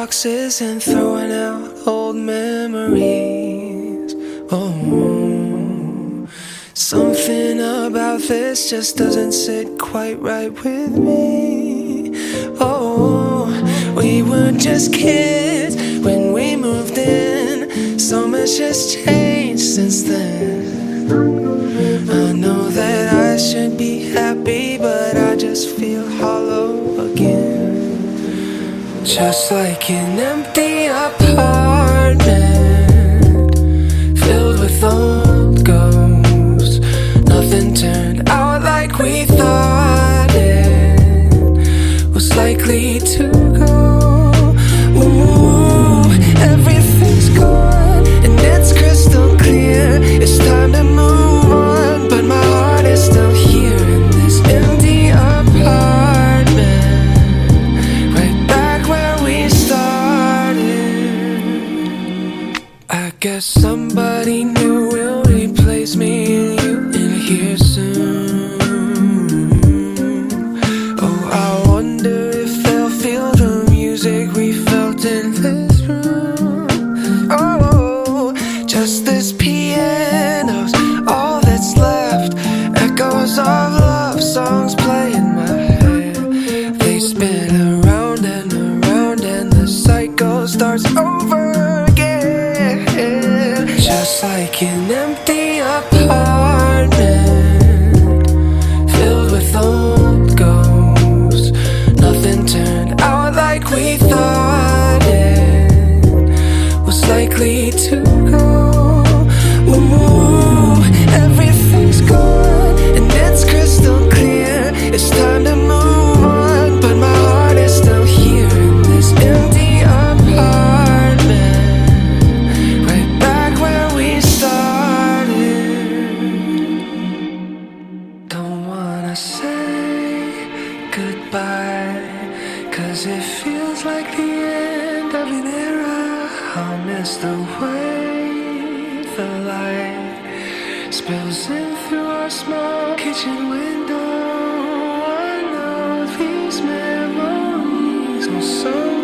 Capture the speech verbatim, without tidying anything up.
boxes and throwing out old memories. Oh, something about this just doesn't sit quite right with me. Oh, we were just kids when we moved in. So much has changed since then. I know that I should be happy, but I just feel hollow again. Just like an empty apartment filled with old ghosts. Nothing turned out like we thought it was likely to go. Ooh, everything's gone and it's crystal clear. It's time to move on, but my heart is still here in this empty apartment, right back where we started. I guess somebody new will replace me and you in here soon. Oh, I wonder if they'll feel the music we felt in this room. Oh, just this piano's all that's left. Echoes of love songs play in my head. They spin around and around and the cycle starts over again. Just like an empty apartment filled with old ghosts. Nothing turned out like we thought it was likely to go. Ooh, everything's gone and it's crystal clear. It's time to move on, but my heart is still here in this empty apartment, right back where we started. Don't wanna say goodbye, 'cause it feels like the end of an era. I'll miss the way the light spills in through our small kitchen window. I know these memories will so